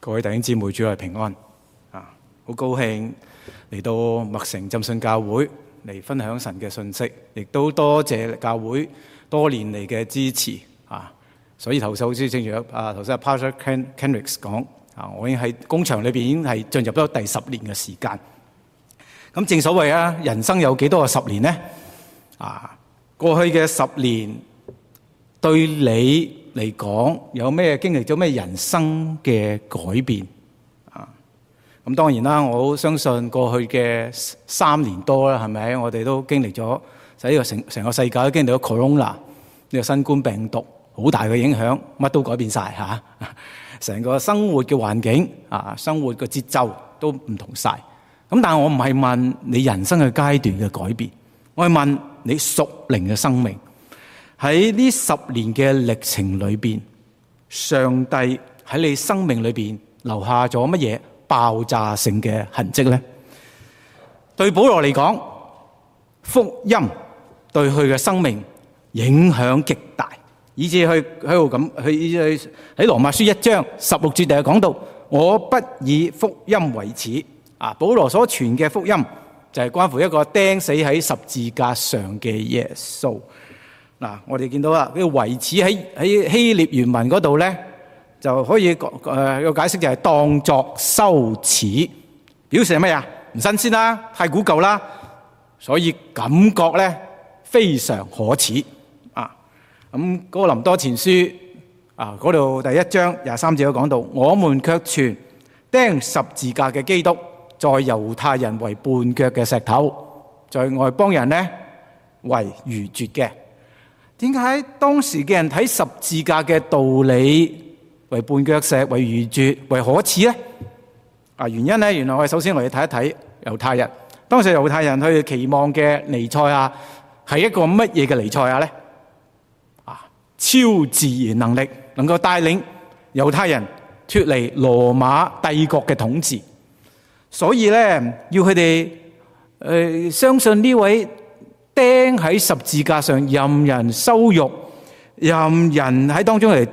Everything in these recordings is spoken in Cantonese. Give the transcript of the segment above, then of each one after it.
各位弟兄姊妹，主內平安啊！好高興嚟到麥城浸信教會嚟分享神嘅信息，亦都多謝教會多年嚟嘅支持啊！所以頭先好似正如頭先 Pastor Kendricks 講啊，我已經喺工場裏邊已經係進入咗第10年嘅時間。咁正所謂啊，人生有幾多個10年呢？啊，過去嘅10年對你嚟講有咩經歷咗咩人生嘅改變啊？咁當然啦，我好相信過去嘅3年多啦，係咪？我哋都經歷咗，就呢個成個世界都經歷咗 Corona 呢個新冠病毒好大嘅影響，乜都改變晒嚇，成個生活嘅環境啊，生活嘅節奏都唔同晒。咁但係我唔係問你人生嘅階段嘅改變，我係問你屬靈嘅生命。喺呢10年嘅歷程裏邊，上帝喺你生命裏邊留下咗乜嘢爆炸性嘅痕跡呢？對保羅嚟講，福音對佢嘅生命影響極大，以至佢喺度咁，佢喺羅馬書1章16節就講到：我不以福音為恥。啊，保羅所傳嘅福音就係關乎一個釘死喺十字架上嘅耶穌。嗱，我哋見到啦，呢個為恥喺希臘原文嗰度咧，就可以個解釋就係當作羞恥，表示係乜嘢？唔新鮮啦，太古舊啦，所以感覺咧非常可恥啊！咁哥林多前書啊嗰度第1章23節都講到：我們卻傳釘十字架嘅基督，在猶太人為絆腳嘅石頭，在外邦人咧為愚拙嘅。點解當時嘅人睇十字架嘅道理為絆腳石、為愚拙、為可恥呢？啊，原因呢，原來我哋首先嚟睇一睇猶太人。當時猶太人佢哋期望嘅彌賽亞係一個乜嘢嘅彌賽亞呢？啊，超自然能力，能夠帶領猶太人脫離羅馬帝國嘅統治。所以呢，要佢哋相信呢位釘喺十字架上任人羞辱、任人喺當中嚟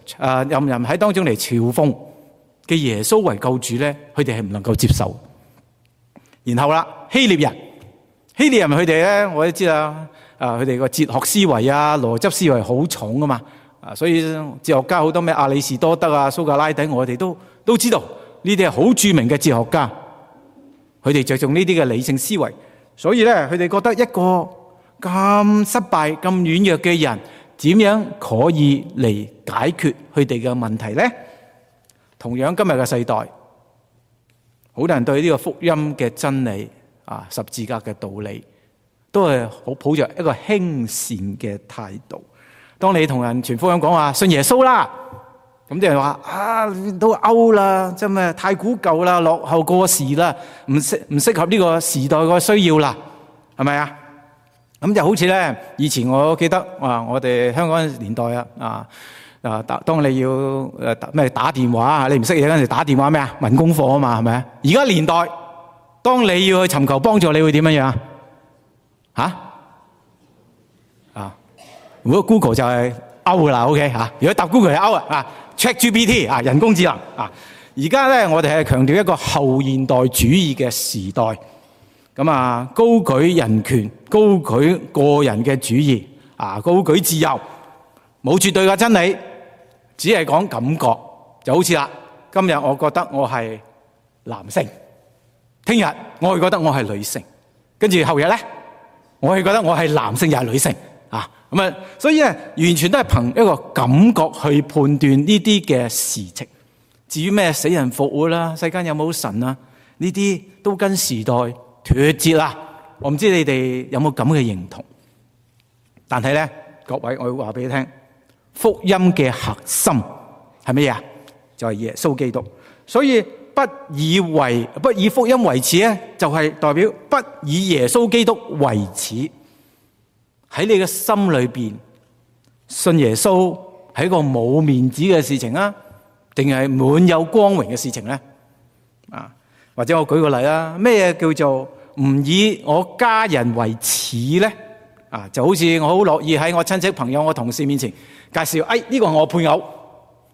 嘲諷嘅耶穌為救主咧，佢哋係唔能夠接受。然後啦，希臘人佢哋咧，我都知啦，佢哋個哲學思維啊、邏輯思維好重啊嘛，所以哲學家好多咩亞里士多德啊、蘇格拉底，我哋都知道呢啲係好著名嘅哲學家，佢哋着重呢啲嘅理性思維。所以咧，佢哋覺得一個咁失敗、咁軟弱嘅人，點樣可以嚟解決佢哋嘅問題呢？同樣今日嘅世代，好多人對呢個福音嘅真理啊、十字架嘅道理，都係好抱着一個輕視嘅態度。當你同人傳福音講話信耶穌啦，咁啲人話啊，都 out 啦，真係太古舊啦，落後過時啦，唔適合呢個時代個需要啦，係咪啊？咁就好似咧，以前我記得我哋香港年代當你要打電話，你唔識嘢嗰陣時打電話咩啊？問功課啊嘛，係咪啊？而家年代，當你要去尋求幫助，你會點樣樣啊？如果 Google 就係 out 啦 ，OK 吓？如果答 Google 係 out 啊，ChatGPT 啊，人工智能啊。而家咧，我哋係強調一個後現代主義嘅時代，咁啊，高舉人權，高舉個人嘅主義啊，高舉自由，冇絕對嘅真理，只係講感覺。就好似啦，今日我覺得我係男性，聽日我會覺得我係女性，跟住後日咧，我會覺得我係男性又係女性啊。咁啊，所以咧，完全都係憑一個感覺去判斷呢啲嘅事情。至於咩死人復活啦，世間有冇神啊？呢啲都跟時代脫節啦。我唔知你哋有冇咁嘅認同？但係咧，各位，我會話俾你聽，福音嘅核心係乜嘢啊？就係耶穌基督。所以不以福音為恥咧，就係代表不以耶穌基督為恥。喺你嘅心裏邊，信耶穌係一個冇面子嘅事情啊，定係滿有光榮嘅事情咧？啊，或者我舉個例啦，咩叫做唔以我家人為恥咧？啊，就好似我好樂意喺我親戚朋友、我同事面前介紹，呢個係我配偶，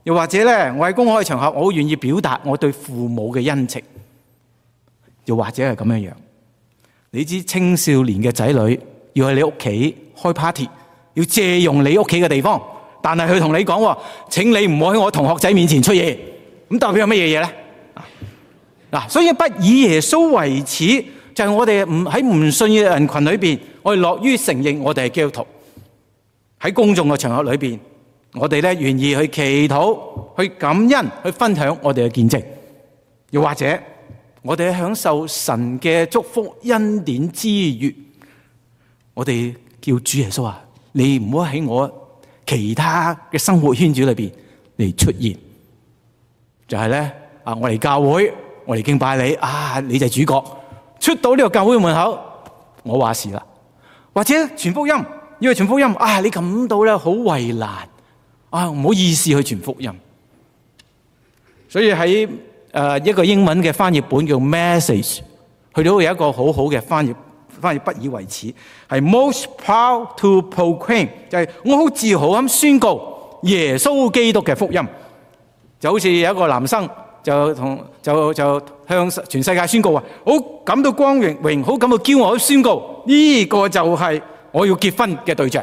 又或者咧，我喺公開場合，我好願意表達我對父母嘅恩情。又或者係咁樣樣，你知青少年嘅仔女要喺你屋企開 party， 要借用你屋企嘅地方，但係佢同你講，請你唔好喺我同學仔面前出嘢，咁代表有乜嘢嘢咧？嗱，所以不以耶穌為恥，就係我哋喺唔信嘅人群裏邊，我哋樂於承認我哋係基督徒。喺公眾嘅場合裏邊，我哋咧願意去祈禱、去感恩、去分享我哋嘅見證。又或者我哋享受神嘅祝福恩典之餘，我哋叫主耶穌啊，你唔好喺我其他嘅生活圈子裏邊嚟出現。就係咧啊，我嚟教會，我嚟敬拜你啊，你就係主角。出到呢個教會門口，我話事啦。或者傳福音，因為傳福音啊，你感到咧好為難啊，唔好意思去傳福音。所以喺一個英文嘅翻譯本叫 Message， 佢都有一個好好嘅翻譯不以為恥，係 most proud to proclaim， 就係我好自豪咁宣告耶穌基督嘅福音。就好似有一個男生就向全世界宣告話，好感到光榮，好感到驕傲，宣告呢個就係我要結婚嘅對象。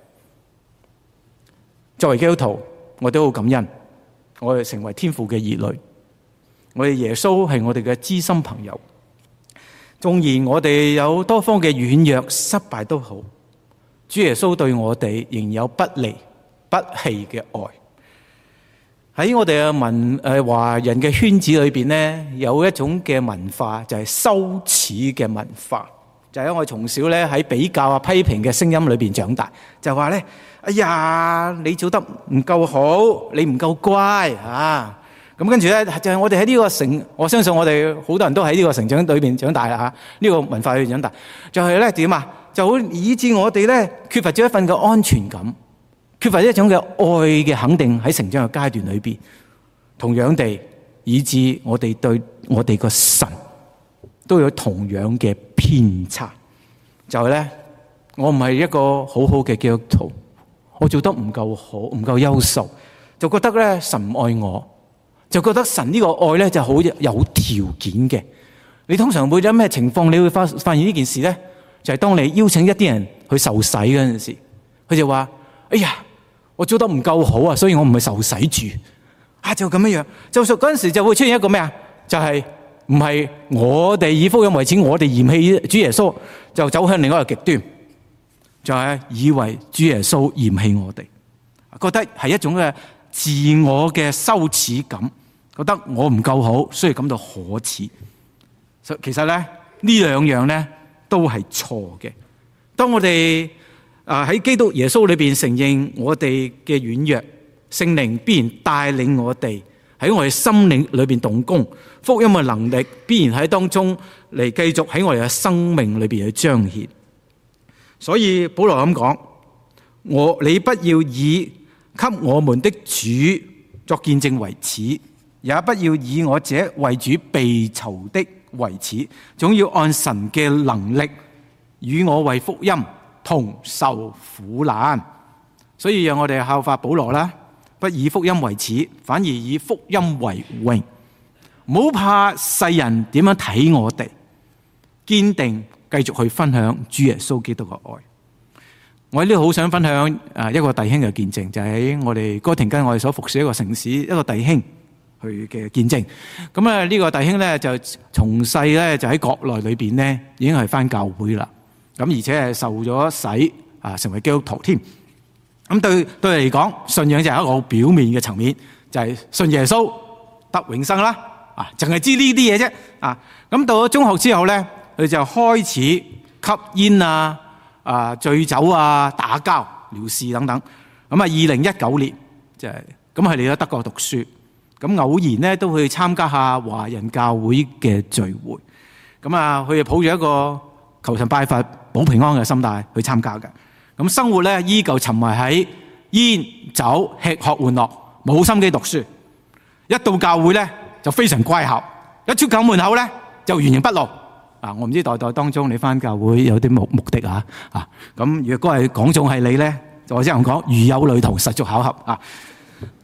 作為基督徒，我都好感恩，我哋成為天父嘅兒女。我哋耶穌係我哋嘅知心朋友，縱然我哋有多方嘅軟弱失敗都好，主耶穌對我哋仍有不離不棄嘅愛。喺我哋嘅華人嘅圈子裏邊咧，有一種嘅文化就係羞恥嘅文化，就係我從小咧喺比較啊批評嘅聲音裏邊長大，就話咧，哎呀，你做得唔夠好，你唔夠乖啊！咁跟住咧，就係我哋喺呢個我相信我哋好多人都喺呢個成長裏邊長大啦嚇，呢個文化裏邊長大，就係咧點啊？就好以致我哋咧缺乏咗一份嘅安全感，缺乏一種嘅愛嘅肯定喺成長嘅階段裏邊。同樣地，以致我哋對我哋個神都有同樣嘅偏差，就係咧，我唔係一個好好嘅基督徒，我做得唔夠好，唔夠優秀，就覺得咧神唔愛我。就覺得神呢個愛咧就好有條件嘅。你通常會有咩情況？你會發現呢件事咧，就係當你邀請一啲人去受洗嗰陣時，佢就話：哎呀，我做得唔夠好啊，所以我唔係受洗住啊，就咁樣樣。就嗰陣時就會出現一個咩啊？就係唔係我哋以福音為恥，我哋嫌棄主耶穌，就走向另外一個極端，就係以為主耶穌嫌棄我哋，覺得係一種嘅自我嘅羞恥感，覺得我唔夠好，所以感到可恥。其實咧，呢兩樣咧都係錯嘅。當我哋喺基督耶穌裏邊承認我哋嘅軟弱，聖靈必然帶領我哋喺我哋心靈裏邊動工，福音嘅能力必然喺當中嚟繼續喺我哋嘅生命裏邊去彰顯。所以保羅咁講：你不要以給我們的主作見證為恥，也不要以我這為主被囚的為恥，總要按神嘅能力與我為福音同受苦難。所以讓我哋效法保羅啦，不以福音為恥，反而以福音為榮。唔好怕世人點樣睇我哋，堅定繼續去分享主耶穌基督嘅愛。我喺呢度好想分享一個弟兄嘅見證，就喺我哋哥廷根我哋所服侍一個城市一個弟兄佢嘅見證。咁啊呢個弟兄咧就從細咧就喺國內裏邊咧已經係返教會啦，咁而且係受咗洗成為基督徒添。咁對佢嚟講，信仰就係一個好表面嘅層面，就係信耶穌得永生啦，淨係知呢啲嘢啫。咁到咗中學之後咧，佢就開始吸煙醉酒打交、撩事等等。咁2019年就係咁，佢嚟咗德國讀書，咁偶然咧都去參加下華人教會嘅聚會。咁佢就抱住一個求神拜佛、保平安嘅心態去參加嘅。咁生活咧依舊沉迷喺煙酒、吃喝玩樂，冇心機讀書。一到教會咧就非常乖巧，一出教門口咧就原形畢露。我唔知代當中你返教會有啲目的咁如果係講中係你咧，就我只能講如有雷同，實屬巧合。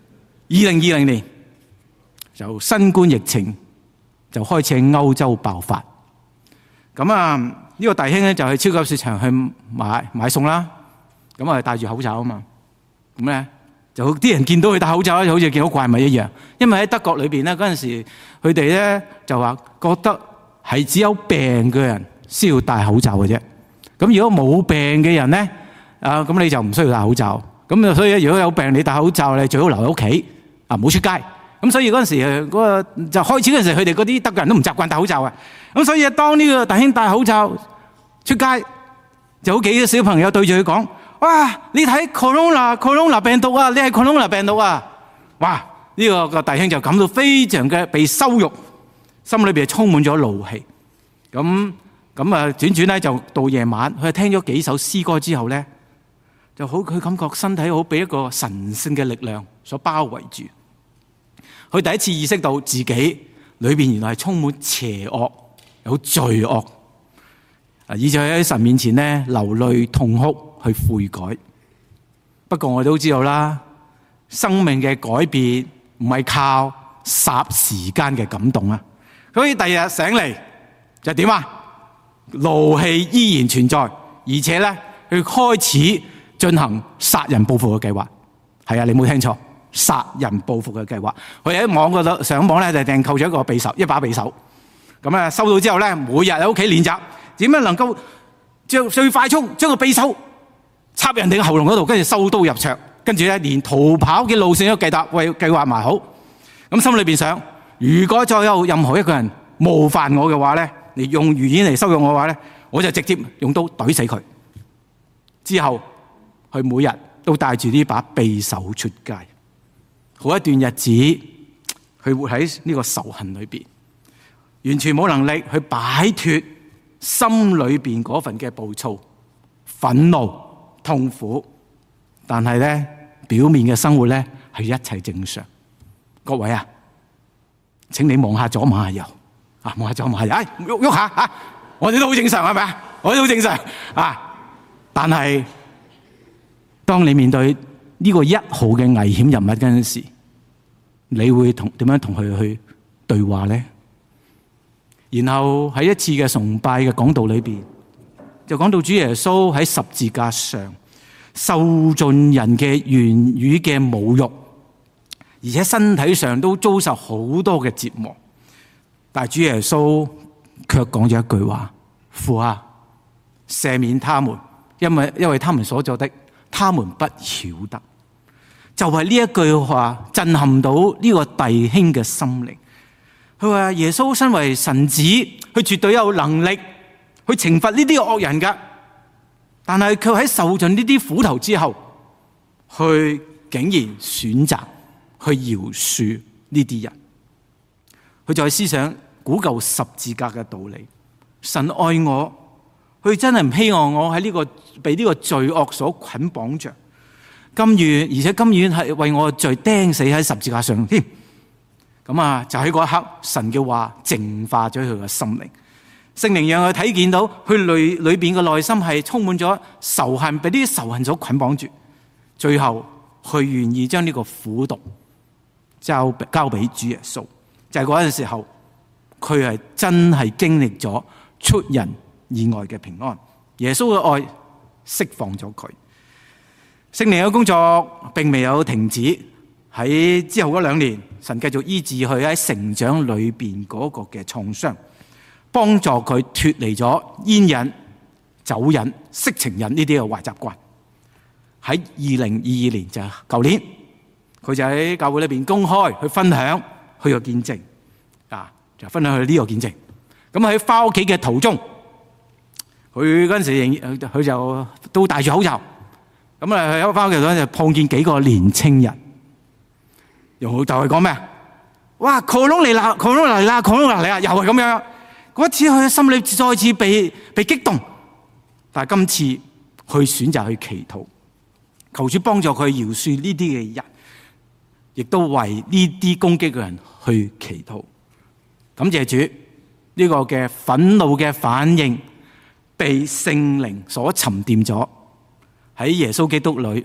2020年就新冠疫情就開始喺歐洲爆發。咁啊，呢個弟兄咧就去超級市場去買餸啦。咁啊，戴住口罩啊嘛。咁咧就啲人見到佢戴口罩咧，就好似見到怪物一樣。因為喺德國裏邊咧，嗰陣時佢哋咧就話覺得係只有病嘅人先要戴口罩嘅啫。咁如果冇病嘅人咧，咁你就唔需要戴口罩。咁所以如果有病你戴口罩，你最好留喺屋企啊，唔好出街。咁所以嗰陣時嗰個就開始嗰陣時，佢哋嗰啲德國人都唔習慣戴口罩啊。咁所以當呢個弟兄戴口罩出街，就好幾個小朋友對住佢講：哇！你睇 Corona 病毒啊！你係 Corona 病毒啊！哇！呢個弟兄就感到非常嘅被羞辱，心裏邊充滿咗怒氣。咁轉咧就到夜晚，佢聽咗幾首詩歌之後咧，就好佢感覺身體好被一個神聖嘅力量所包圍住。佢第一次意識到自己裏邊原來係充滿邪惡、有罪惡，以致喺神面前咧流淚痛哭去悔改。不過我哋都知道啦，生命嘅改變唔係靠霎時間嘅感動啊。所以第二日醒嚟就點啊？怒氣依然存在，而且咧佢開始進行殺人報復嘅計劃。係啊，你冇聽錯。殺人報復嘅計劃，佢喺網嗰度上網咧就訂購咗一把匕首，咁啊收到之後咧，每日喺屋企練習點樣能夠最快速將個匕首插人哋嘅喉嚨嗰度，跟住收刀入鞘，跟住咧連逃跑嘅路線都計劃埋好。咁心裏邊想，如果再有任何一個人冒犯我嘅話咧，你用語言嚟羞辱我嘅話咧，我就直接用刀懟死佢。之後佢每日都帶住呢把匕首出街。好一段日子，佢活喺呢個仇恨裏邊，完全冇能力去擺脫心裏邊嗰份嘅暴躁、憤怒、痛苦。但係咧，表面嘅生活咧係一切正常。各位啊，請你望下左望下右啊，望下左望下右，喐下啊！我哋都好正常係咪啊？我哋都好正常啊！但係當你面對呢個1號嘅危險人物嗰陣時，你會點樣同佢去對話咧？然後喺一次嘅崇拜嘅講道裏邊，就講到主耶穌喺十字架上受盡人嘅言語嘅侮辱，而且身體上都遭受好多嘅折磨。但係主耶穌卻講咗一句話：父啊，赦免他們，因為他們所做的，他們不曉得。就係呢一句話震撼到呢個弟兄嘅心靈。佢話耶穌身為神子，佢絕對有能力去懲罰呢啲惡人噶，但係佢喺受盡呢啲苦頭之後，佢竟然選擇去饒恕呢啲人。佢就係思想古舊十字架嘅道理。神愛我，佢真係唔希望我喺被呢個罪惡所捆綁着。甘願，而且甘願係為我嘅罪釘死喺十字架上添。咁啊，就喺嗰一刻，神嘅話淨化咗佢嘅心靈，聖靈讓佢睇見到佢裏邊嘅內心係充滿咗仇恨，被呢啲仇恨所捆綁住。最後，佢願意將呢個苦毒交俾主耶穌。就係嗰陣時候，佢係真係經歷咗出人意外嘅平安。耶穌嘅愛釋放咗佢。聖靈嘅工作並未有停止，喺之後嗰2年，神繼續醫治佢喺成長裏邊嗰個嘅創傷，幫助佢脫離咗煙癮、酒癮、色情癮呢啲嘅壞習慣。喺2022年就係舊年，佢就喺教會裏邊公開去分享佢個見證，就分享佢呢個見證。咁喺翻屋企嘅途中，佢嗰陣時佢就都戴住口罩。咁啊，喺翻屋企嗰陣就碰見幾個年青人，又就係講咩？哇！Corona嚟啦，Corona嚟啦，Corona嚟啦，又係咁樣。嗰次佢心裏再次被激動，但係今次佢選擇去祈禱，求主幫助佢饒恕呢啲嘅人，亦都為呢啲攻擊嘅人去祈禱。感謝主，呢個嘅憤怒嘅反應被聖靈所沉澱咗。喺耶穌基督裏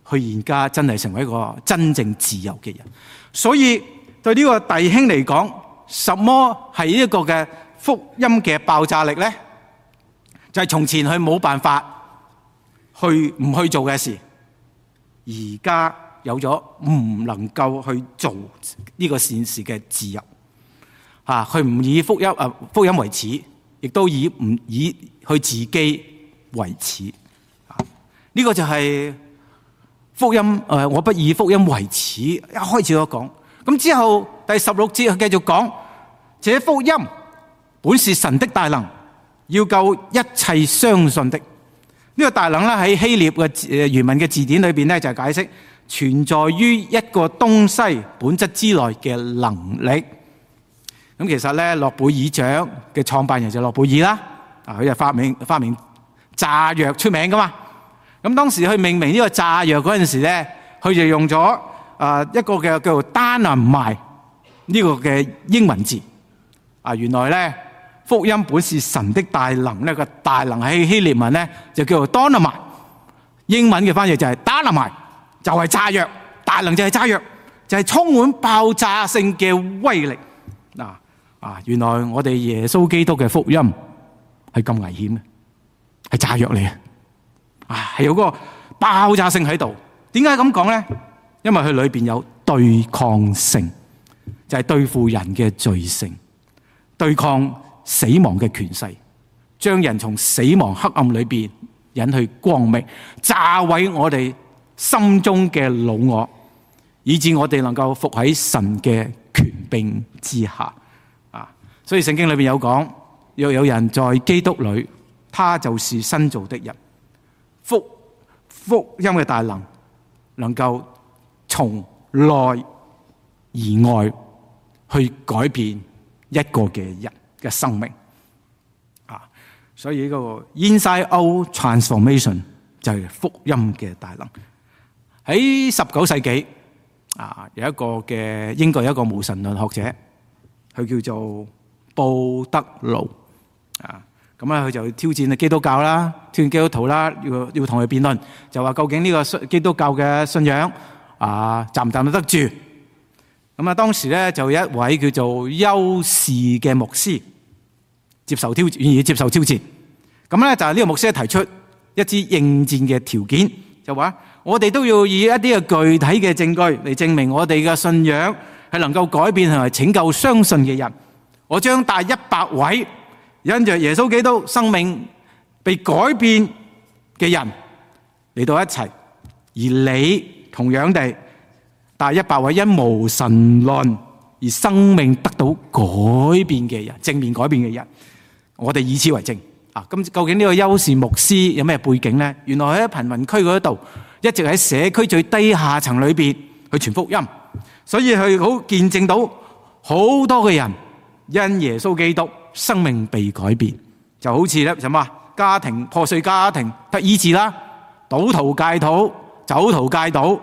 佢而家真係成為一個真正自由嘅人。所以對呢個弟兄嚟講，什麼係一個嘅福音嘅爆炸力呢？就係從前佢冇辦法唔去做嘅事，而家有咗唔能夠去做呢個善事嘅自由。佢唔以福音為恥，亦都唔以佢自己為恥。呢個就係福音。我不以福音為恥。一開始我講，咁之後第16節佢繼續講，這福音本是神的大能，要救一切相信的。呢個大能咧喺希臘嘅原文嘅字典裏邊咧就係解釋存在於一個東西本質之內嘅能力。咁其實咧，諾貝爾獎嘅創辦人就諾貝爾啦，佢就發明炸藥出名噶嘛。咁當時去命名呢個炸藥嗰陣時咧，佢就用咗一個嘅叫做 dynamite 呢個嘅英文字。原來咧福音本是神的大能咧，個大能喺希臘文咧就叫做 dynamite， 英文嘅翻譯就係 dynamite， 就係炸藥，大能就係炸藥，就係充滿爆炸性嘅威力。原來我哋耶穌基督嘅福音係咁危險嘅，係炸藥嚟嘅，係有個爆炸性喺度。點解咁講咧？因為佢裏邊有對抗性，就係對付人嘅罪性，對抗死亡嘅權勢，將人從死亡黑暗裏邊引去光明，炸毀我哋心中嘅老我，以致我哋能夠服喺神嘅權柄之下。所以聖經裏面有講，若有人在基督裏，他就是新造的人。福音嘅大能能夠從內而外去改變一個嘅人嘅生命。所以呢個 inside out transformation 就係福音嘅大能。喺19世紀有一個嘅英國有一個無神論學者，佢叫做布德魯。咁佢就挑戰基督教啦，挑戰基督徒啦，要同佢辯論，就話究竟呢個基督教嘅信仰站唔站得住？咁當時咧就有一位叫做休士嘅牧師願意接受挑戰。咁咧就係呢個牧師提出一支應戰嘅條件，就話我哋都要以一啲嘅具體嘅證據嚟證明我哋嘅信仰係能夠改變同埋拯救相信嘅人。我將帶100位因着耶穌基督生命被改變嘅人嚟到一齊，而你同樣地帶100位因無神論而生命得到改變嘅人，正面改變嘅人，我哋以此為證。咁究竟呢個休士牧師有咩背景呢？原來喺貧民區嗰度，一直喺社區最低下層裏邊去傳福音，所以佢好見證到好多嘅人因耶穌基督生命被改變，就好似咧什麼家庭破碎家庭得醫治啦，賭徒戒賭，酒徒戒賭，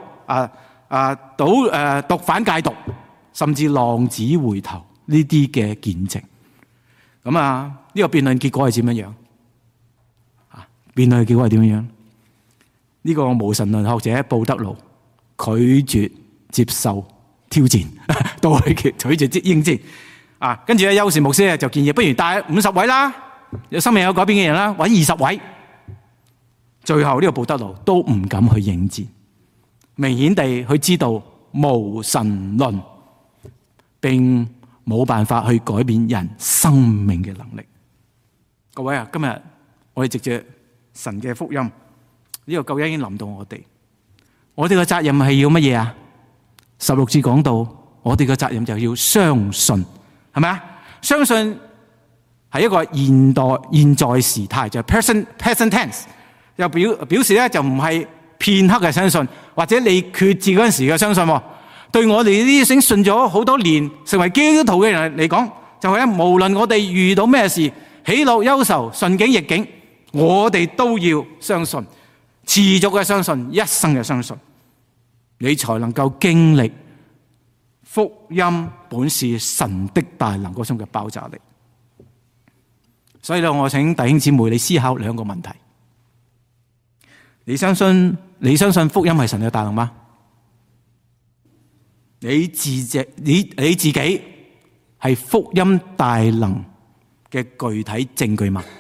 毒販戒毒，甚至浪子回頭呢啲嘅見證。咁呢個辯論結果係點樣樣？辯論嘅結果係點樣樣？呢個無神論學者布德魯拒絕接受挑戰，都係拒絕應戰。跟住休士牧師就建議，不如帶50位啦，有生命有改變嘅人啦，揾20位。最後呢個布德魯都唔敢去應戰，明顯地佢知道無神論並冇辦法去改變人生命嘅能力。各位今日我哋藉着神嘅福音，呢個救恩已經臨到我哋。我哋嘅責任係要乜嘢啊？16節講到，我哋嘅責任就要相信，係咪啊？相信係一個現在時態，就係 present tense， 又表示咧就唔係片刻嘅相信，或者你決志嗰陣時嘅相信。對我哋呢啲已經信咗好多年，成為基督徒嘅人嚟講，就係無論我哋遇到咩事，喜樂憂愁，順境逆境，我哋都要相信，持續嘅相信，一生嘅相信，你才能夠經歷福音本是神的大能嗰種嘅爆炸力。所以咧，我請弟兄姊妹你思考2個問題：你相信你相信福音係神嘅大能嗎？你自己係福音大能嘅具體證據嗎？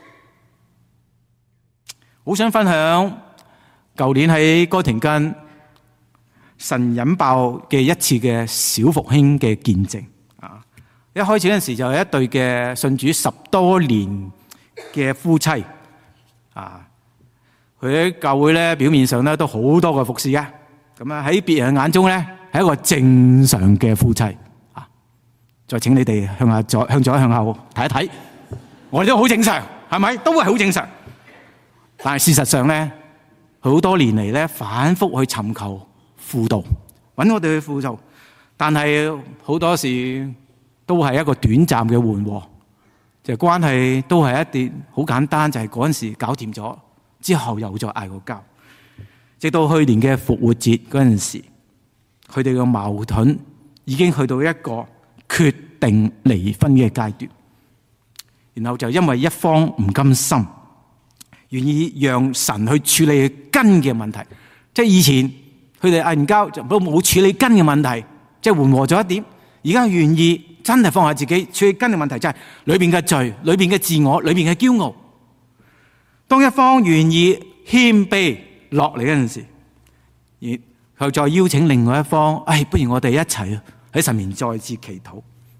好想分享舊年喺哥廷根神引爆嘅一次嘅小復興嘅見證啊！一開始嗰陣時就係一對嘅信主10多年嘅夫妻啊，佢喺教會咧表面上咧都好多個服侍嘅，咁啊喺別人眼中咧係一個正常嘅夫妻啊！再請你哋向左向後睇一睇，我哋都好正常，係咪？都係好正常。但係事實上咧，好多年嚟咧反覆去尋求輔導，揾我哋去輔導，但係好多時都係一個短暫嘅緩和，就關係都係一啲好簡單，就係嗰陣時搞掂咗，之後又再嗌過交，直到去年嘅復活節嗰陣時，佢哋嘅矛盾已經去到一個決定離婚嘅階段，然後就因為一方唔甘心，願意讓神去處理根嘅問題，即係以前佢哋嗌交就都冇處理根嘅問題，即係緩和咗一點。而家願意真係放下自己處理根嘅問題，就係裏邊嘅罪、裏邊嘅自我、裏邊嘅驕傲。當一方願意謙卑落嚟嗰陣時，而佢再邀請另外一方，不如我哋一齊喺神面再次祈禱，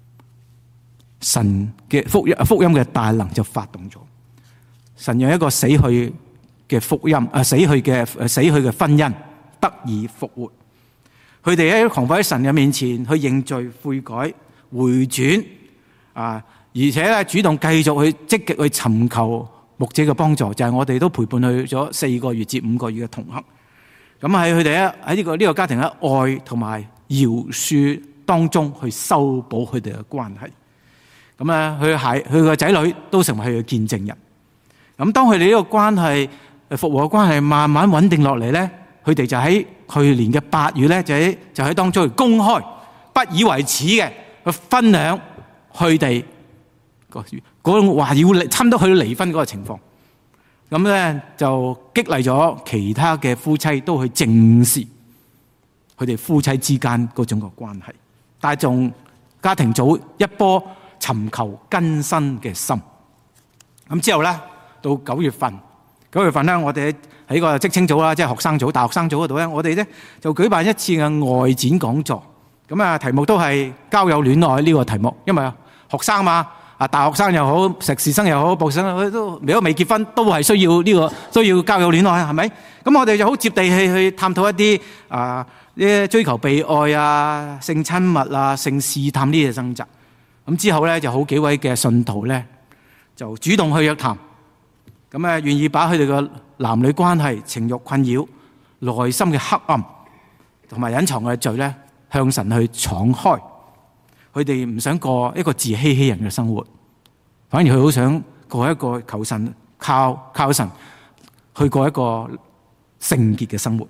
神嘅福音嘅大能就發動咗。神讓一個死去嘅福音，死去嘅婚姻得以復活。佢哋喺狂快喺神嘅面前去認罪悔改回轉而且咧主動繼續去積極去尋求牧者嘅幫助，就係我哋都陪伴佢咗4個月至5個月嘅同行。咁喺佢哋喺呢個家庭嘅愛同埋饒恕當中去修補佢哋嘅關係。咁佢個仔女都成為佢嘅見證人。咁當佢哋呢個關係復和嘅關係慢慢穩定落嚟咧，佢哋就喺去年嘅8月咧，就喺當中去公開不以為恥嘅去分享佢哋嗰種話要差唔多去到離婚嗰個情況。咁咧就激勵咗其他嘅夫妻都去正視佢哋夫妻之間嗰種嘅關係，帶動家庭組一波尋求更新嘅心。咁之後咧，到9月份咧，我哋喺個職青組啦，即係學生組、大學生組嗰度咧，我哋咧就舉辦一次嘅外展講座。咁題目都係交友戀愛呢個題目，因為學生嘛，大學生又好，碩士生又好，博士生都如果未結婚，都係需要交友戀愛，係咪？咁我哋就好接地氣去探討一啲追求被愛性親密性試探呢啲嘅掙扎。咁之後咧，就好幾位嘅信徒咧就主動去約談。咁願意把佢哋嘅男女關係、情慾困擾、內心嘅黑暗同埋隱藏嘅罪咧，向神去敞開。佢哋唔想過一個自欺欺人嘅生活，反而佢好想過一個求神靠神去過一個聖潔嘅生活。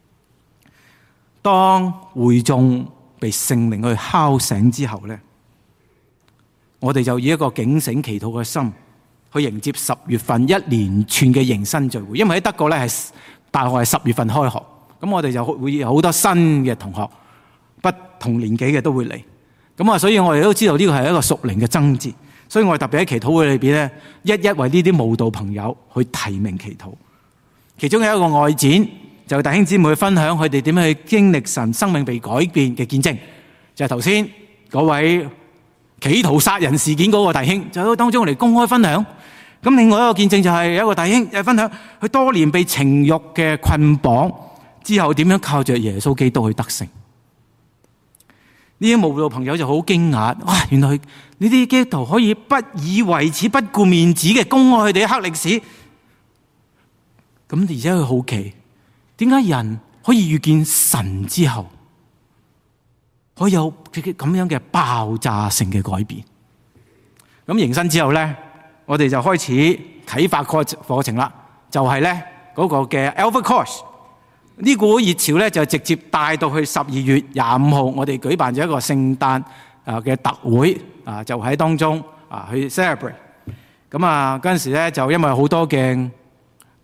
當會眾被聖靈去敲醒之後咧，我哋就以一個警醒祈禱嘅心去迎接10月份一連串嘅迎新聚會。因為喺德國咧係大學係10月份開學，咁我哋就會有好多新嘅同學，不同年紀嘅都會嚟。咁所以我哋都知道呢個係一個屬靈嘅爭戰，所以我哋特別喺祈禱會裏邊咧，一為呢啲慕道朋友去提名祈禱。其中有一個外展，就弟兄姊妹去分享佢哋點樣去經歷神生命被改變嘅見證，就係頭先嗰位企圖殺人事件嗰個弟兄，就喺當中我哋公開分享。咁另外一個見證就係有一個弟兄分享佢多年被情慾嘅捆綁之後，點樣靠着耶穌基督去得勝。呢啲慕道朋友就好驚訝，哇！原來呢啲基督徒可以不以為恥、不顧面子嘅公開佢哋嘅黑歷史。咁而且佢好奇，點解人可以遇見神之後，可以有咁樣嘅爆炸性嘅改變？咁迎新之後咧，我哋就開始啟發課程啦，就係咧嗰個嘅 Alpha Course。呢股熱潮咧就直接帶到去12月25號，我哋舉辦咗一個聖誕嘅特會就喺當中去 celebrate。咁嗰陣時咧就因為好多嘅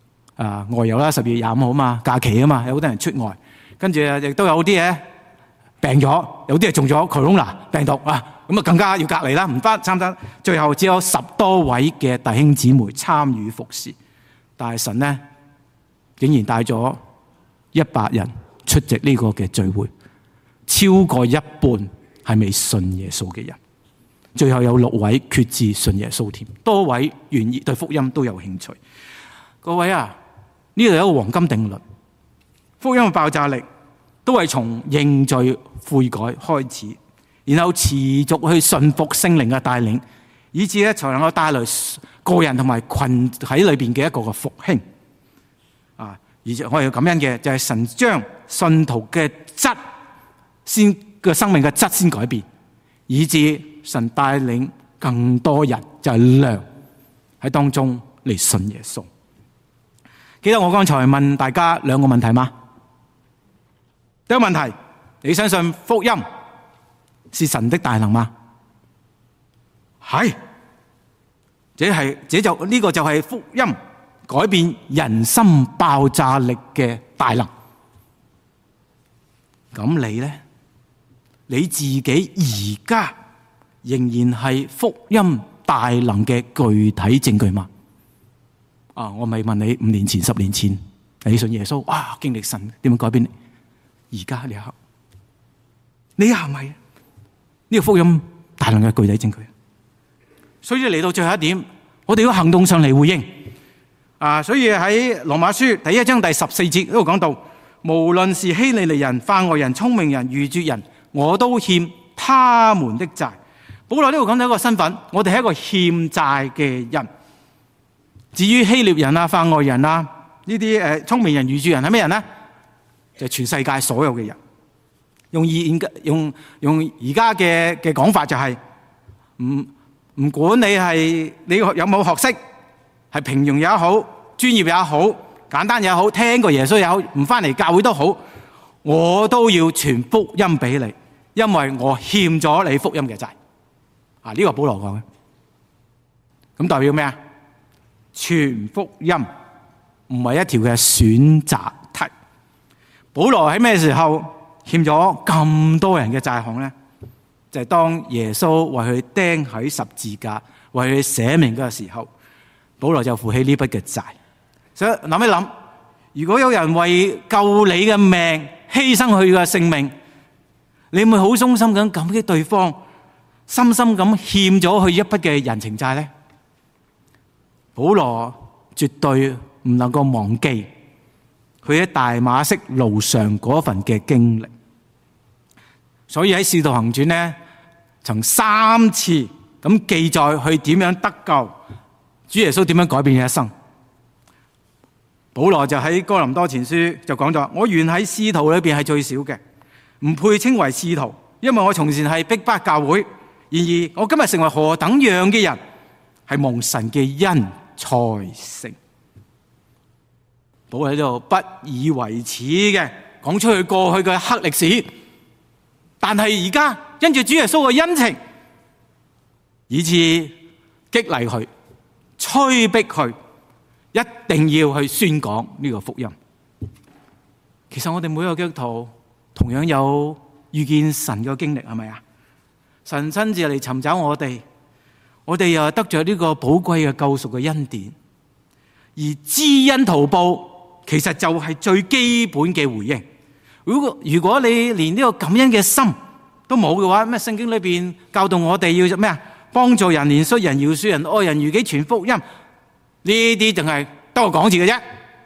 外遊啦，12月25號嘛，假期啊嘛，有好多人出外，跟住亦都有啲嘢病咗，有啲係中咗 Corona 病毒啊，咁啊更加要隔離啦，唔得參加。最後只有10多位嘅弟兄姊妹參與服侍，但係神呢竟然帶咗100人出席呢個嘅聚會，超過一半係未信耶穌嘅人。最後有6位決志信耶穌添，多位願意對福音都有興趣。各位啊，呢度有一個黃金定律，福音嘅爆炸力都係從認罪悔改開始，然後持續去信服聖靈嘅帶領，以致咧才能夠帶來個人同埋群體裏邊嘅一個嘅復興。而且我哋要感恩嘅就係神將信徒嘅質先嘅生命嘅質先改變，以致神帶領更多人就係量喺當中嚟信耶穌。記得我剛才問大家2個問題嗎？第一個問題，你相信福音是神的大能嗎？係，呢個就係福音改變人心爆炸力嘅大能。咁你呢？你自己而家仍然係福音大能嘅具體證據嗎？我咪問你5年前、10年前，你信耶穌，哇，經歷神點樣改變你？而家呢一刻，你係咪呢個福音大能嘅具體證據？所以嚟到最後一點，我哋要行動上嚟回應。所以喺羅馬書第1章第14節嗰度講到，無論是希利尼人、法外人、聰明人、愚拙人，我都欠他們的債。保羅呢度講到一個身份，我哋係一個欠債嘅人。至於希臘人啊、法外人啊呢啲聰明人、愚拙人係咩人呢？就係全世界所有嘅人。用而家嘅講法就係唔管你有冇學識，係平庸也好，專業也好，簡單也好，聽過耶穌也好，唔翻嚟教會都好，我都要傳福音俾你，因為我欠咗你福音嘅債。呢個保羅講嘅，咁代表咩啊？傳福音唔係一條嘅選擇題。保羅喺咩時候欠咗咁多人嘅債項咧？就係當耶穌為佢釘喺十字架，為佢捨命嘅時候，保羅就負起呢筆嘅債。所以諗一諗，如果有人為救你嘅命犧牲佢嘅性命，你會好衷心咁感激對方，深深咁欠咗佢一筆嘅人情債咧？保羅絕對唔能夠忘記佢喺大馬色路上嗰份嘅經歷，所以喺《使徒行傳》呢，曾3次咁記載佢點樣得救，主耶穌點樣改變佢一生。保羅就喺哥林多前書就講咗：我原喺使徒裏邊係最少嘅，唔配稱為使徒，因為我從前係逼迫教會。然而我今日成為何等樣嘅人，係蒙神嘅恩才成。保羅喺度不以為恥嘅講出佢過去嘅黑歷史，但係而家因住主耶穌嘅恩情，以致激勵佢、催逼佢，一定要去宣講呢個福音。其實我哋每個基督徒同樣有遇見神嘅經歷，係咪啊？神親自嚟尋找我哋，我哋又得着呢個寶貴嘅救贖嘅恩典，而知恩圖報其實就係最基本嘅回應。如果你連呢個感恩嘅心都冇嘅話，咩聖經裏邊教導我哋要咩啊？幫助人、憐恤人、饒恕人、愛人如己、傳福音，呢啲淨係得個講字嘅啫，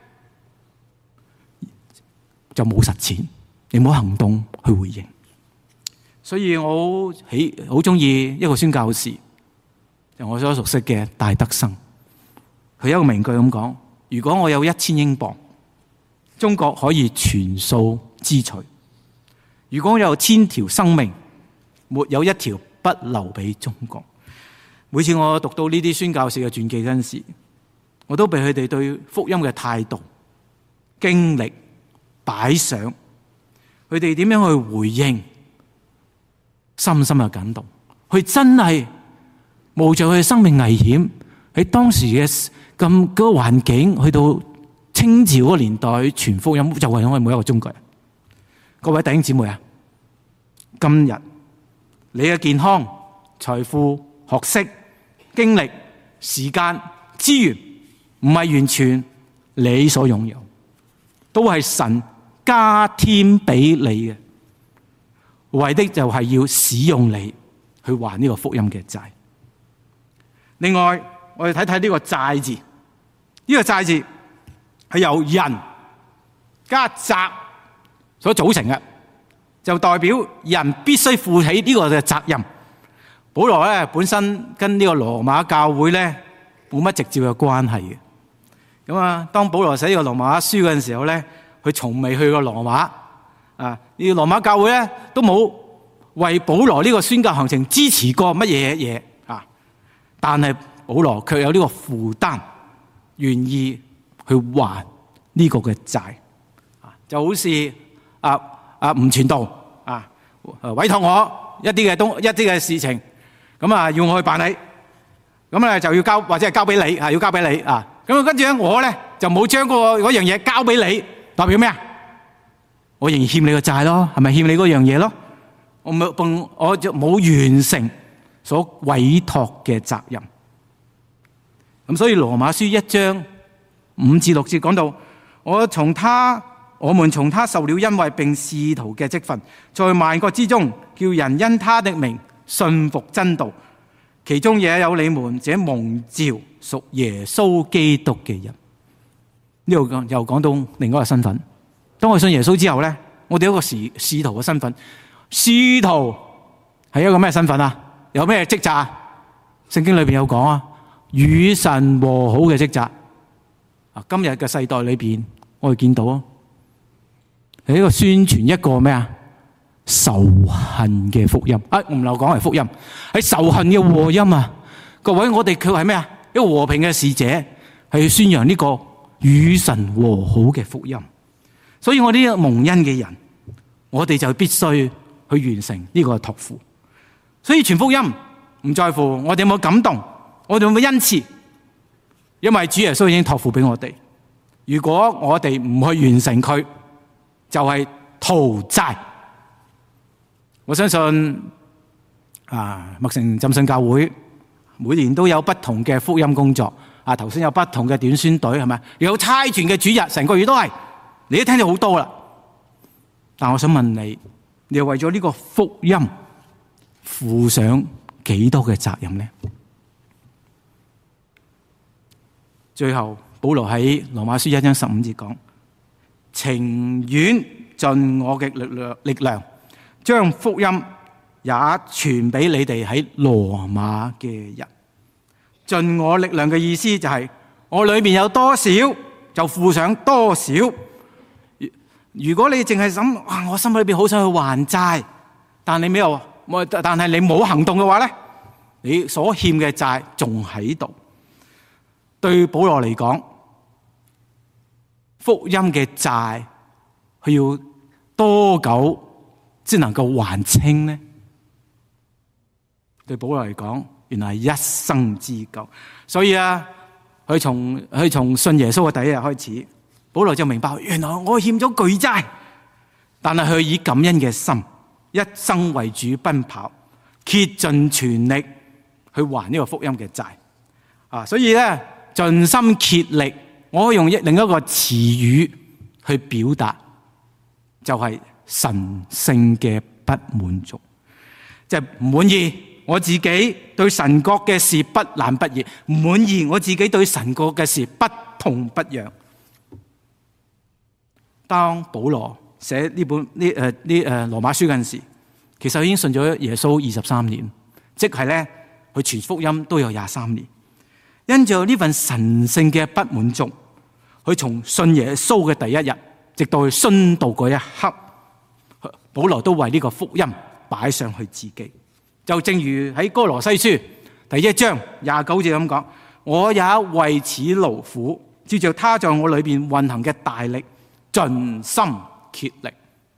就冇實踐，你冇行動去回應。所以我好中意一個宣教士，就我所熟悉嘅戴德生，佢有一個名句咁講：如果我有1000英鎊，中國可以全數支取；如果我有1000條生命，沒有一條不留俾中國。每次我讀到呢啲宣教士嘅傳記嗰陣時，我都被佢哋對福音嘅態度、經歷、擺上，佢哋點樣去回應，深深嘅感動。佢真係冒着佢嘅生命危險，喺當時嘅咁嗰個環境去到清朝嗰個年代傳福音就為咗我哋每一個中國人。各位弟兄姊妹啊，今日你嘅健康、財富、學識、經歷、時間、資源，唔係完全你所擁有，都係神加添俾你嘅，為的就係要使用你去還呢個福音嘅債。另外，我哋睇睇呢個債字，呢個債字係由人加責所組成嘅，就代表人必須負起呢個嘅責任。保羅咧本身跟呢個羅馬教會咧冇乜直接嘅關係嘅。咁啊，當保羅寫呢個羅馬書嗰陣時候咧，佢從未去過羅馬啊，呢個羅馬教會咧都冇為保羅呢個宣教行程支持過乜嘢嘢啊。但係保羅卻有呢個負擔，願意去還呢個嘅債啊，就好似吳傳道啊委託我一啲嘅事情，咁啊要我去辦理，咁咧就要交或者係交俾你啊，要交俾你啊。咁跟住咧我咧就冇將嗰樣嘢交俾你，代表咩啊？我仍然欠你個債咯，係咪欠你嗰樣嘢咯？我就冇完成所委託嘅責任。咁所以羅馬書1章5至6節講到，我們從他受了恩惠並使徒嘅職分，在萬國之中叫人因他的名信服真道，其中也有你們這蒙召屬耶穌基督嘅人。呢度又講到另外一個身份，當我信耶穌之後咧，我哋有一個使徒嘅身份。使徒係一個咩身份啊？有咩職責啊？聖經裏邊有講啊，與神和好嘅職責啊。今日嘅世代裏邊，我哋見到啊，係一個宣傳一個咩啊？仇恨嘅福音啊，唔能講係福音，係仇恨嘅禍音啊！各位，我哋卻係咩啊？一個和平嘅使者，係宣揚呢個與神和好嘅福音。所以我呢個蒙恩嘅人，我哋就必須去完成呢個託付。所以傳福音唔在乎我哋有冇感動，我哋有冇恩賜，因為主耶穌已經託付俾我哋。如果我哋唔去完成佢，就係逃債。我相信麥城浸信教會每年都有不同嘅福音工作。頭先有不同嘅短宣隊，係咪？有差傳嘅主日，成個月都係，你都聽到好多啦。但我想問你，你又為咗呢個福音負上幾多嘅責任呢？最後保羅喺羅馬書1章15節講，情願盡我嘅力量，將福音也傳俾你哋喺羅馬嘅人。盡我力量嘅意思就係我裏面有多少就付上多少。如果你淨係諗我心裏邊好想去還債，但係你冇行動嘅話咧，你所欠嘅債仲喺度。對保羅嚟講，福音嘅債佢要多久先能夠還清呢？對保羅嚟講，原來係一生之久。所以佢從信耶穌嘅第一日開始，保羅就明白，原來我欠咗巨債，但係佢以感恩嘅心，一生為主奔跑，竭盡全力去還呢個福音嘅債。所以咧，盡心竭力，我可以用另一個詞語去表達，就係神聖嘅不滿足，即係唔滿意我自己對神國嘅事不冷不熱，唔滿意我自己對神國嘅事不痛不癢。當保羅寫呢本羅馬書嗰陣時，其實已經信咗耶穌23年，即係咧佢傳福音都有23年。因住呢份神聖嘅不滿足，佢從信耶穌嘅第一日，直到佢殉道嗰一刻，保羅都為呢個福音擺上去自己。就正如喺哥羅西書第1章29節咁講，我也為此勞苦，照着他在我裏邊運行嘅大力，盡心竭力。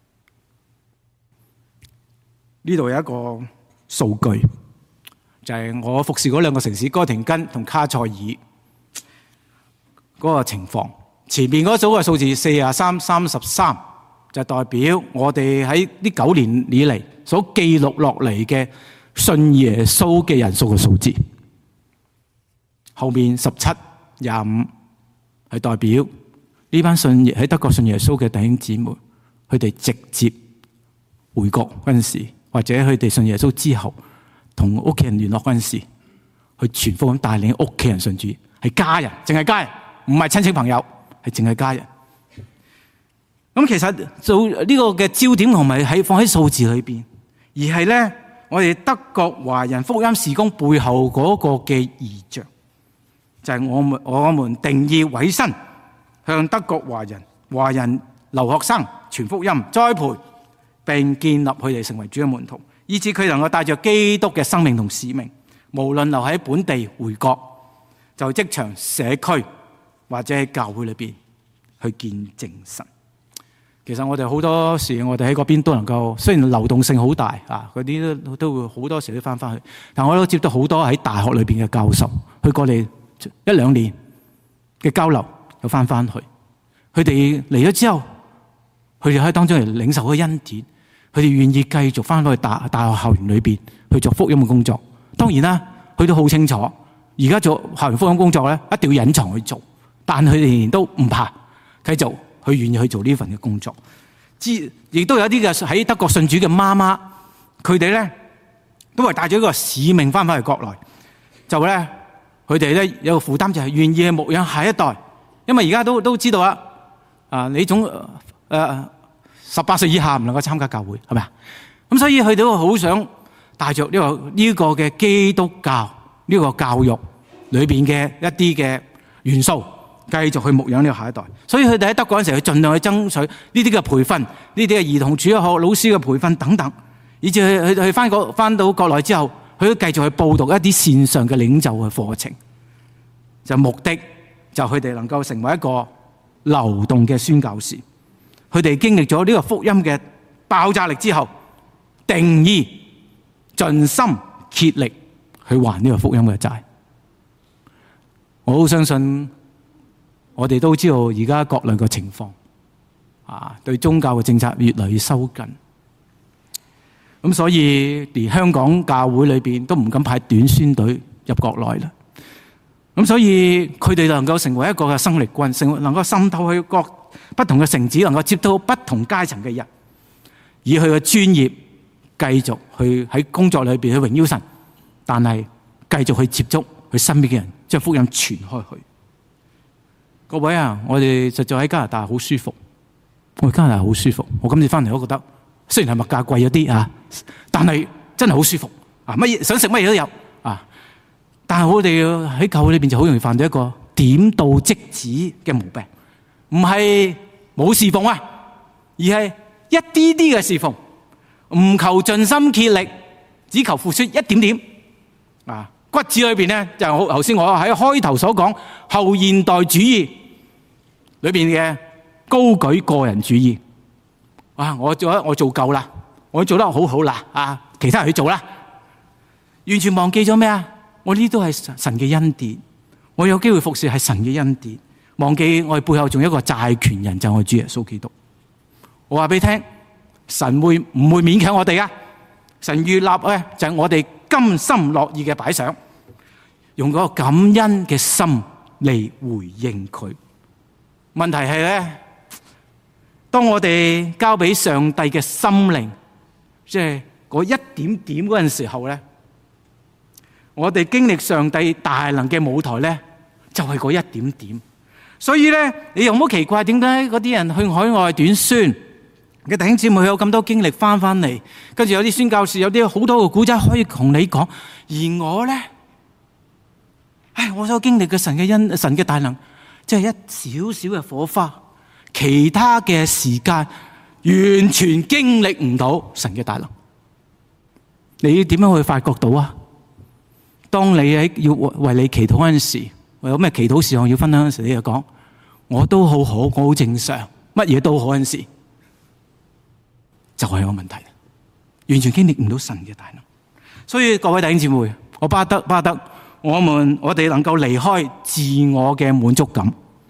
呢度有一個數據，就係我服侍嗰兩個城市哥廷根同卡塞爾嗰個情況。 前面嗰組嘅數字43、33就代表我哋喺呢9年以嚟所記錄落嚟嘅信耶穌嘅人數嘅數字。後面17、25係代表呢班喺德國信耶穌嘅弟兄姊妹，佢哋直接回國嗰陣時，或者佢哋信耶穌之後同屋企人聯絡嗰陣時，去傳福音帶領屋企人信主，係家人，淨係家人，唔係親戚朋友，係淨係家人。咁其實做呢個嘅焦點同埋喺放喺數字裏邊，而係咧我哋德國華人福音事工背後嗰個嘅異象，就係我們定義委身，向德國華人留學生傳福音、栽培並建立佢哋成為主嘅門徒，以致佢能夠帶着基督嘅生命同使命，無論留喺本地回國，就職場、社區或者喺教會裏邊去見證神。其實我哋好多時，我哋喺嗰邊都能夠，雖然流動性好大啊，嗰啲都會好多時都翻去。但我都接到好多喺大學裏邊嘅教授，去過嚟1-2年嘅交流，又翻去。佢哋嚟咗之後，佢哋喺當中嚟領受嗰個恩典，佢哋願意繼續翻去大學校園裏邊去做福音嘅工作。當然啦，佢都好清楚，而家做校園福音工作咧，一定要隱藏去做，但佢哋仍然都唔怕，繼續。佢願意去做呢份嘅工作，亦都有一啲嘅喺德國信主嘅媽媽，佢哋咧都係帶咗一個使命翻去國內，就咧佢哋咧有個負擔，就係願意去牧養下一代，因為而家都知道啦，你總18歲以下唔能夠參加教會，係咪啊？咁所以佢哋都好想帶着呢個嘅基督教呢個教育裏邊嘅一啲嘅元素。繼續去牧養呢個下一代，所以佢哋喺德國嗰陣時，去盡量去爭取呢啲嘅培訓，呢啲嘅兒童主日學老師嘅培訓等等，以至佢翻到國內之後，佢都繼續去報讀一啲線上嘅領袖嘅課程，就目的就佢哋能夠成為一個流動嘅宣教士。佢哋經歷咗呢個福音嘅爆炸力之後，定意盡心竭力去還呢個福音嘅債。我好相信。我哋都知道而家國內嘅情況，對宗教嘅政策越嚟越收緊，咁所以連香港教會裏邊都唔敢派短宣隊入國內啦。咁所以佢哋能夠成為一個嘅生力軍，能夠滲透去各不同嘅城市，能夠接到不同階層嘅人，以佢嘅專業繼續去喺工作裏邊去榮耀神，但係繼續去接觸佢身邊嘅人，將福音傳開去。各位啊，我哋實在喺加拿大好舒服，我哋加拿大好舒服。我今次翻嚟都覺得，雖然係物價貴咗啲但係真係好舒服乜嘢想食乜嘢都有但係我哋喺教會裏邊就好容易犯到一個點到即止嘅毛病，唔係冇侍奉而係一啲啲嘅侍奉，唔求盡心竭力，只求付出一點點骨子裏邊咧，就係頭先我喺開頭所講後現代主義裏邊嘅高舉個人主義。我做夠啦，我做得好好啦其他人去做啦，完全忘記咗咩啊？我呢啲都係神嘅恩典，我有機會服侍係神嘅恩典，忘記我哋背後仲有一個債權人，就係我主耶穌基督。我話俾你聽，神會唔會勉強我哋神預立咧就係我哋甘心樂意嘅擺上，用嗰個感恩嘅心嚟回應佢。問題係咧，當我哋交俾上帝嘅心靈，即係嗰一點點嗰陣時候咧，我哋經歷上帝大能嘅舞台咧，就係嗰一點點。所以咧，你又唔好奇怪點解嗰啲人去海外短宣嘅弟兄姊妹有咁多經歷翻嚟，跟住有啲宣教士有啲好多個古仔可以同你講，而我咧，我所經歷嘅神嘅大能，即係一少少嘅火花，其他嘅時間完全經歷唔到神嘅大能。你點樣去發覺到當你要為你祈禱嗰陣時，我有咩祈禱事項要分享嗰陣時，你就講我都好好，我好正常，乜嘢都好嗰陣時，就係有問題，完全經歷唔到神嘅大能。所以各位弟兄姊妹，我巴得我哋能夠離開自我嘅滿足感，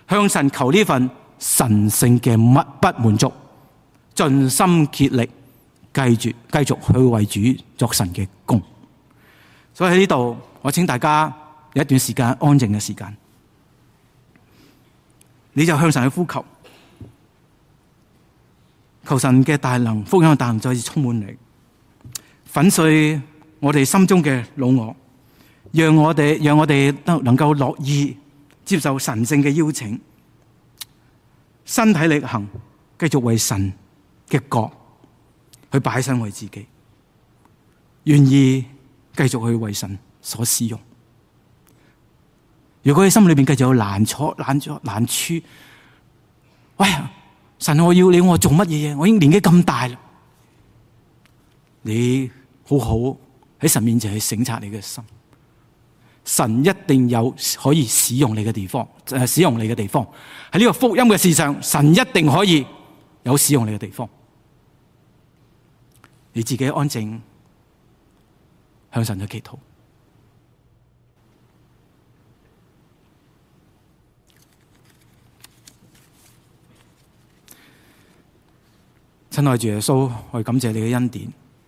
向神求呢份神聖嘅不滿足，盡心竭力繼續去為主作神嘅工。所以喺呢度，我請大家有一段時間安靜嘅時間，你就向神去呼求，求神嘅大能、福音嘅大能再次充滿你，粉碎我哋心中嘅老我，讓我哋都能夠樂意接受神聖嘅邀請，身體力行，繼續為神嘅國去擺身為自己，願意繼續去為神所使用。如果你心裏面繼續有難處，喂，神，我要你我做乜嘢？我已經年紀咁大啦，你好好喺神面前去省察你嘅心。神一定有可以使用你嘅地方，喺呢個福音嘅事上，神一定可以有使用你嘅地方。你自己安靜向神去祈禱。親愛主耶穌，我感謝你嘅恩典，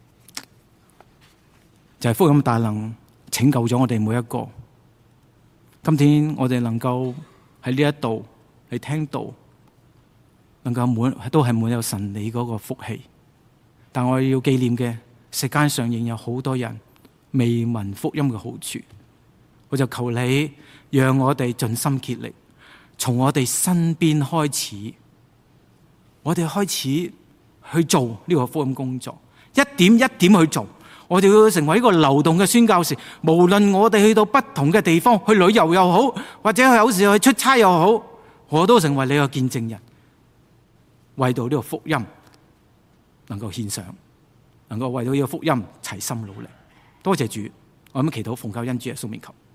就係福音大能拯救咗我哋每一個。今天我哋能夠喺呢一度嚟聽到，能夠都係滿有神你嗰個福氣。但我要紀念嘅，世間上仍有好多人未聞福音嘅好處。我就求你讓我哋盡心竭力，從我哋身邊開始，我哋開始去做呢個福音工作，一點一點去做。我哋要成為一個流動嘅宣教士，無論我哋去到不同嘅地方，去旅遊又好，或者有時去出差又好，我都成為你個見證人，為到呢個福音能夠獻上，能夠為到呢個福音齊心努力。多謝主，我咁祈禱奉靠恩主耶穌名求。